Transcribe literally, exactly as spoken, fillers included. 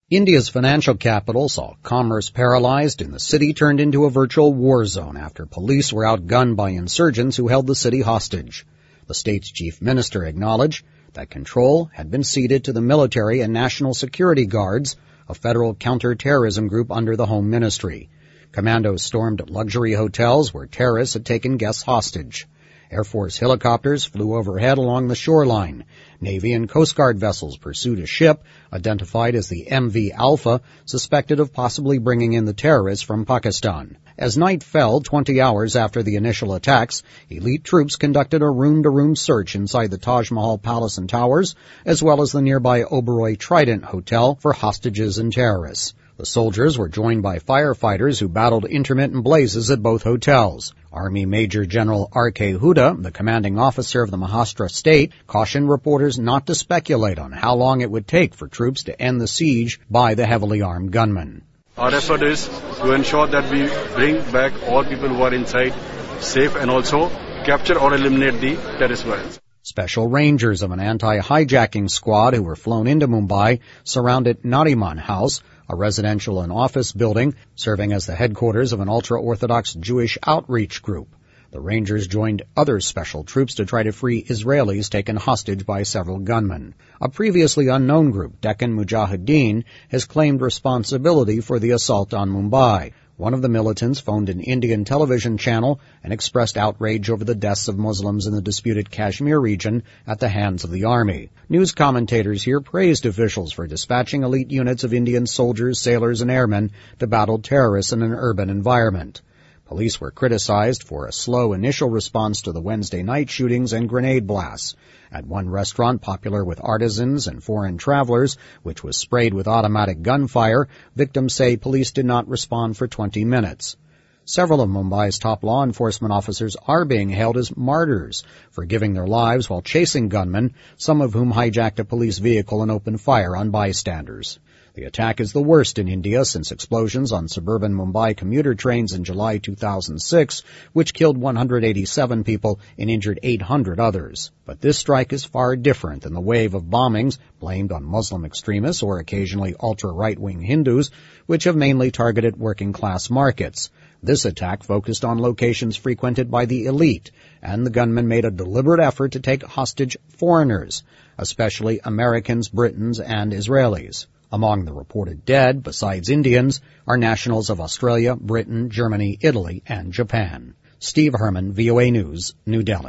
India's financial capital saw commerce paralyzed and the city turned into a virtual war zone after police were outgunned by insurgents who held the city hostage. The state's chief minister acknowledged that control had been ceded to the military and national security guards, a federal counter-terrorism group under the Home Ministry. Commandos stormed luxury hotels where terrorists had taken guests hostage. Air Force helicopters flew overhead along the shoreline. Navy and Coast Guard vessels pursued a ship, identified as the M V Alpha, suspected of possibly bringing in the terrorists from Pakistan. As night fell, twenty hours after the initial attacks, elite troops conducted a room-to-room search inside the Taj Mahal Palace and Towers, as well as the nearby Oberoi Trident Hotel for hostages and terrorists. The soldiers were joined by firefighters who battled intermittent blazes at both hotels. Army Major General R K Huda, the commanding officer of the Maharashtra state, cautioned reporters not to speculate on how long it would take for troops to end the siege by the heavily armed gunmen. Our effort is to ensure that we bring back all people who are inside safe and also capture or eliminate the terrorist violence. Special rangers of an anti-hijacking squad who were flown into Mumbai surrounded Nariman House, a residential and office building serving as the headquarters of an ultra-Orthodox Jewish outreach group. The Rangers joined other special troops to try to free Israelis taken hostage by several gunmen. A previously unknown group, Deccan Mujahideen, has claimed responsibility for the assault on Mumbai. One of the militants phoned an Indian television channel and expressed outrage over the deaths of Muslims in the disputed Kashmir region at the hands of the army. News commentators here praised officials for dispatching elite units of Indian soldiers, sailors, and airmen to battle terrorists in an urban environment. Police were criticized for a slow initial response to the Wednesday night shootings and grenade blasts. At one restaurant popular with artisans and foreign travelers, which was sprayed with automatic gunfire, victims say police did not respond for twenty minutes. Several of Mumbai's top law enforcement officers are being hailed as martyrs for giving their lives while chasing gunmen, some of whom hijacked a police vehicle and opened fire on bystanders. The attack is the worst in India since explosions on suburban Mumbai commuter trains in July two thousand six, which killed one hundred eighty-seven people and injured eight hundred others. But this strike is far different than the wave of bombings blamed on Muslim extremists or occasionally ultra-right-wing Hindus, which have mainly targeted working-class markets. This attack focused on locations frequented by the elite, and the gunmen made a deliberate effort to take hostage foreigners, especially Americans, Britons, and Israelis. Among the reported dead, besides Indians, are nationals of Australia, Britain, Germany, Italy, and Japan. Steve Herman, V O A News, New Delhi.